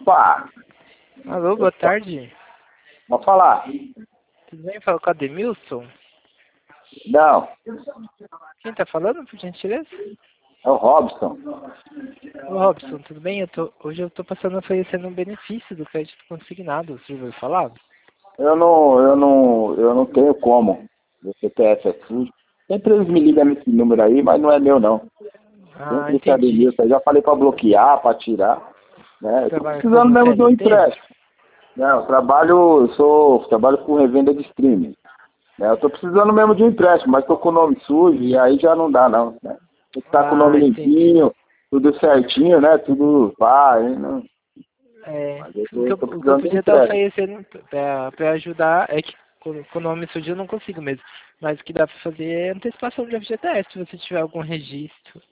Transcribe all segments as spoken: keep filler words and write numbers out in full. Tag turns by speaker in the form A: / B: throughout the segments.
A: Opa!
B: Alô, boa tarde.
A: Vamos falar.
B: Tudo bem? Fala com o Ademilson?
A: Não,
B: Quem tá falando, por gentileza?
A: é o Robson.
B: Ô, Robson, tudo bem? Eu tô, hoje eu tô passando oferecendo um benefício do crédito consignado. Você ouviu falar?
A: Eu não, eu não, eu não tenho como. O C P F é sujo. Sempre eles me ligam nesse número aí, mas não é meu não.
B: Ah,
A: Sempre esse
B: entendi.
A: Ademilson. Eu já falei para bloquear, para tirar. Né? Eu tô
B: Trabalha
A: precisando
B: como
A: mesmo de um
B: C L T?
A: empréstimo. Não, eu trabalho, eu sou, trabalho com revenda de streaming. Né? Eu tô precisando mesmo de um empréstimo, mas tô com o nome sujo e aí já não dá não. Né? Tem que estar com o nome
B: Ah, entendi.
A: limpinho, tudo certinho, né? Tudo pá, aí não.
B: É,
A: Mas eu
B: o que
A: tô,
B: eu,
A: tô
B: o que eu
A: precisando de um
B: podia estar
A: empréstimo.
B: oferecendo pra, pra ajudar é que com, com o nome sujo eu não consigo mesmo. Mas o que dá pra fazer é antecipação de F G T S, se você tiver algum registro.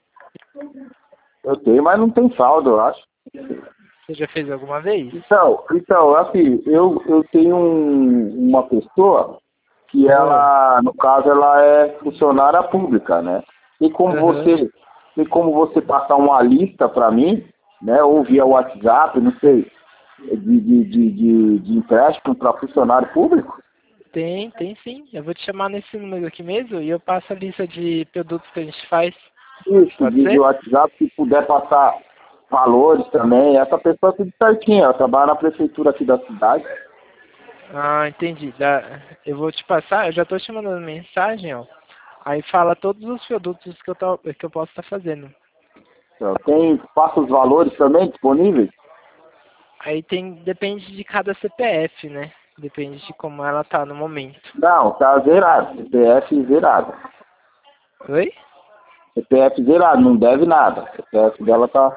A: Eu tenho, mas não tem saldo, eu acho.
B: Você já fez alguma vez?
A: Então, então assim, eu, eu tenho um, uma pessoa que
B: Ah,
A: ela, no caso, ela é funcionária pública, né? E como
B: aham.
A: você, tem como você passar uma lista para mim, né? Ou via WhatsApp, não sei, de, de, de, de, de empréstimo para funcionário público?
B: Tem, tem sim. Eu vou te chamar nesse número aqui mesmo e eu passo a lista de produtos que a gente faz.
A: Isso,
B: Pode
A: de, de
B: ser?
A: WhatsApp, se puder passar valores também. Essa pessoa é tudo certinho, ela trabalha na prefeitura aqui da cidade.
B: Ah, entendi. Dá- Eu vou te passar, eu já estou te mandando mensagem, ó. Aí fala todos os produtos que eu, tô, que eu posso estar fazendo.
A: Então, tem, passa os valores também disponíveis?
B: Aí tem, depende de cada C P F, né? Depende de como ela tá no momento.
A: Não, tá zerado. C P F zerado.
B: Oi?
A: C P F zerado, não deve nada. C P F dela tá.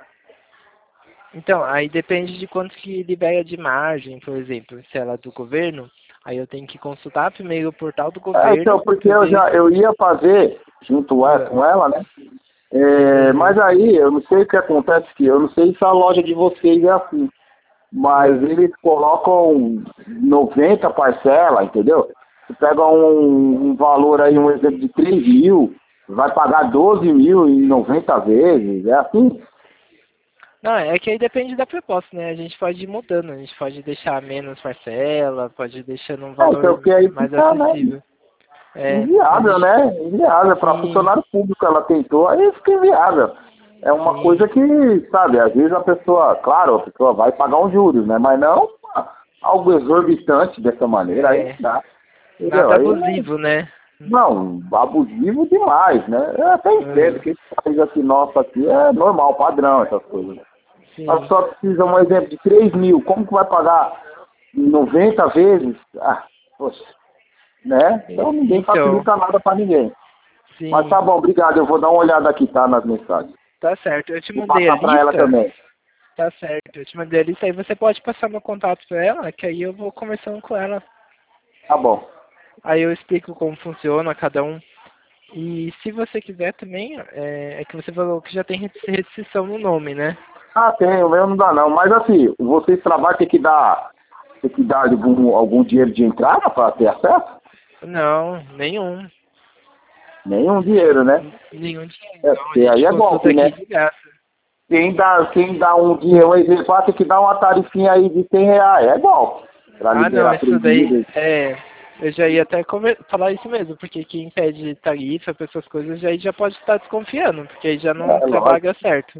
B: Então, aí depende de quanto que libera de margem, por exemplo. Se ela é do governo, aí eu tenho que consultar primeiro o portal do
A: É,
B: governo
A: então, porque
B: para
A: eu
B: ver.
A: já eu ia fazer junto é,
B: Ah,
A: com ela, né? É, mas
B: aham,
A: aí eu não sei o que acontece que eu não sei se a loja de vocês é assim. Mas
B: ah.
A: eles colocam noventa parcelas, entendeu? Você pega um, um valor aí, um exemplo de três mil, vai pagar doze mil em noventa vezes, é assim?
B: Não, é que aí depende da proposta, né? A gente pode ir mudando, a gente pode deixar menos parcela, pode ir deixando um
A: É, então,
B: valor
A: porque aí
B: mais
A: fica, né,
B: acessível. É, a
A: inviável,
B: gente,
A: né? Inviável. Para
B: sim,
A: funcionário público ela tentou, aí fica inviável. É uma
B: sim,
A: coisa que, sabe, às vezes a pessoa, claro, a pessoa vai pagar um juros, né? Mas não algo exorbitante dessa maneira, aí não
B: é,
A: dá. Entendeu?
B: nada
A: Aí não,
B: abusivo, né?
A: não, abusivo demais, né? Eu até entendo
B: Aham,
A: que esse país aqui nosso aqui é normal, padrão, essas coisas. A
B: sim.
A: pessoa precisa, um exemplo, de três mil, como que vai pagar noventa vezes? Ah, poxa, né? Então
B: E-
A: ninguém
B: Então,
A: facilita nada para ninguém. Mas
B: sim,
A: tá bom, obrigado. Eu vou dar uma olhada aqui, tá? Nas mensagens.
B: tá certo. Eu te
A: Vou
B: mandei a
A: passar para ela
B: lista,
A: também.
B: tá certo. Eu te mandei a lista, aí você pode passar meu contato pra ela, que aí eu vou conversando com ela.
A: Tá bom.
B: Aí eu explico como funciona cada um. E se você quiser também, é, é que você falou que já tem restrição no nome, né?
A: Ah, tem, o meu não dá não. Mas assim, vocês trabalham, tem que dar, tem que dar algum, algum dinheiro de entrada para ter acesso?
B: Não, nenhum.
A: Nenhum dinheiro, né?
B: Nenhum dinheiro.
A: É,
B: Não, a
A: porque aí
B: gente
A: é
B: consulta
A: golpe,
B: aqui
A: né?
B: de graça.
A: Quem dá, quem dá um dinheiro, um exemplo, ah, tem que dar uma tarifinha aí de cem reais. É golpe. Para
B: Ah, não,
A: liberar
B: isso
A: três
B: daí
A: mil.
B: é. Eu já ia até conver- falar isso mesmo, porque quem pede tarifa para essas coisas já, aí já pode estar desconfiando, porque aí já não
A: É, lógico.
B: trabalha certo.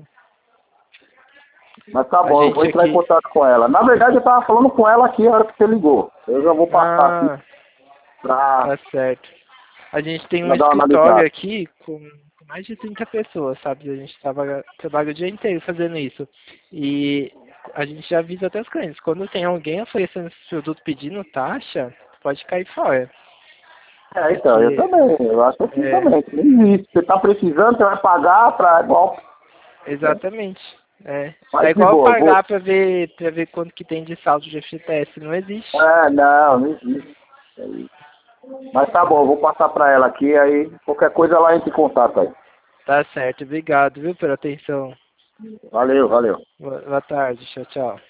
A: Mas tá
B: A
A: bom, eu vou
B: gente
A: entrar em
B: aqui.
A: contato com ela. Na verdade, eu tava falando com ela aqui a hora que você ligou. Eu já vou passar aqui
B: Ah,
A: pra
B: tá certo. A gente tem um
A: ela dar uma
B: escritório
A: analisada.
B: aqui com com mais de trinta pessoas, sabe? A gente trabalha, trabalha o dia inteiro fazendo isso. E a gente já avisa até os clientes, quando tem alguém oferecendo esse produto pedindo taxa, pode cair fora.
A: É, então, eu
B: Porque,
A: também. Eu acho assim
B: é,
A: também. Que nem isso. Você tá precisando, você vai pagar pra golpe. Né?
B: exatamente. É, é
A: Mas de
B: igual
A: boa, eu vou.
B: pagar pra ver, pra ver quanto que tem de saldo de F G T S, não existe.
A: É, não, não existe. É isso. Mas tá bom, eu vou passar pra ela aqui, aí qualquer coisa ela entra em contato aí.
B: Tá certo, obrigado, viu, pela atenção.
A: Valeu, valeu.
B: Boa, boa tarde, tchau, tchau.